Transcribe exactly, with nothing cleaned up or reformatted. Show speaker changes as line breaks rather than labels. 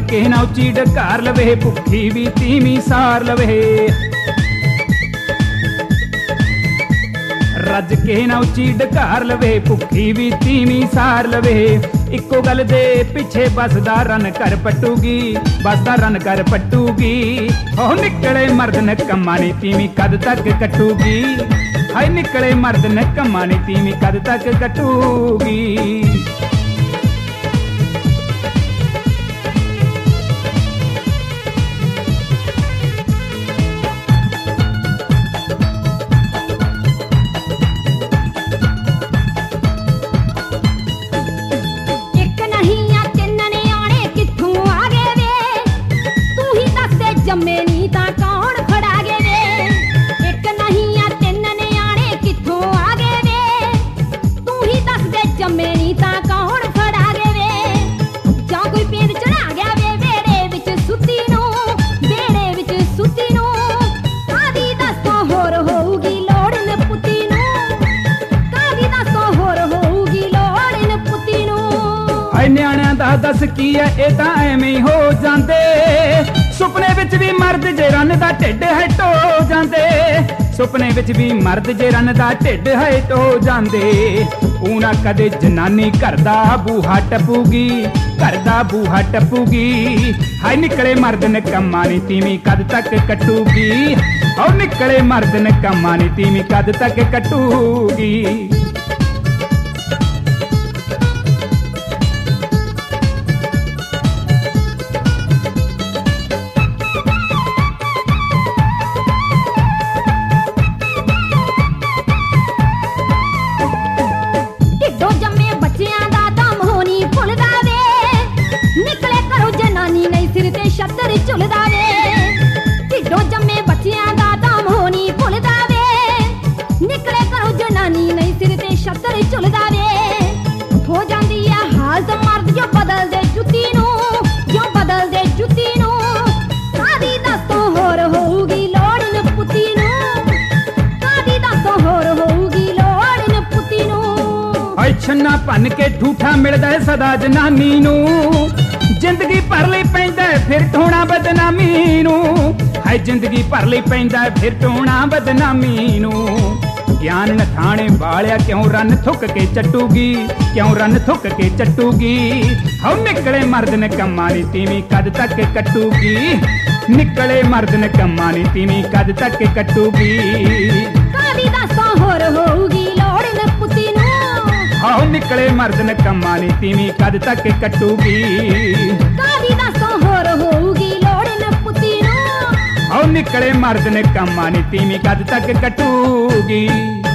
के ना उची डकार लवे भुखी भी तीमी सार लवे रज के ना उची डकार लवे भुखी भी तीमी सार लवे इको गल दे पिछे बसदा रन कर पटूगी बसदा रन कर पटूगी हो निकले मर्द न कम्मा नी तीमी कद तक कटूगी हाय निकले मर्द न कम्मा नी तीमी कद तक कटूगी
जम्मे नी तां कौन फड़ा गे वे एक नहीं आ तिन न्याणे कित्थों आ गए वे तू ही दस दे जम्मे नी तां कौन फड़ा गे वे जां कोई पेंद चढ़ा गया वे वेड़े विच सुत्ती नूं वेड़े विच सुत्ती नूं कादी दसों होर होऊगी लोड़ न पुत्ती नूं कादी दसों होर होऊगी लोड़ न पुत्ती नूं
हाय न्याणिਆਂ ਦਾ दस की है ਇਹ ਤਾਂ ਐਵੇਂ ਹੀ ਹੋ ਜਾਂਦੇ सुपने विच भी मर्द जे रन दा ढिड है टो जांदे सुपने विच भी मर्द जे रन दा ढिड है टो जांदे ऊना कदे जनानी घर दा बूहा टपूगी घर दा बूहा टपूगी हाय निकले मर्द ने कम्मा नी तीमी कद तक कटूगी और निकले मर्द ने कम्मा नी तीमी कद तक कटूगी
छत्तर झुलदा वे ढिड्डों जम्मे बच्चियां दा दाम होनी भुलदा वे निकले घरों जनानी नहीं सिर ते छत्तर झुलदा वे हो जांदी है हालत मर्द जो बदल दे जुत्ती नूं जो बदल दे जुत्ती नूं कादी दसों होर होऊगी लोड़ न पुत्ती नूं कादी दसों होर होऊगी लोड़ न पुत्ती नूं
हाय छन्ना भन के ठूठा मिलदा है सदा जनानी नूं जिंदगी भर लई पैंदा फिर टोना बदनामी नूं हाय जिंदगी भर लई पैंदा फिर टोना बदनामी नूं ज्ञान न थाणे वालिया क्यों रन थुक के चटूगी क्यों रन थुक के चटूगी हाउ निकले मर्द ने कम्मा नी तीमी कद तक कटूगी निकले मर्द ने कम्मा नी तीमी कद तक कटूगी
कादी दसों होर होऊगी लोड़ न पुत्ती नूं
हाउ निकले मर्द ने कम्मा नी तीमी कद तक कटूगी
कादी दसों होर होऊगी लोड़ न पुत्ती नूं
हाउ निकले मर्द ने कम्मा नी तीमी कद तक कटूगी।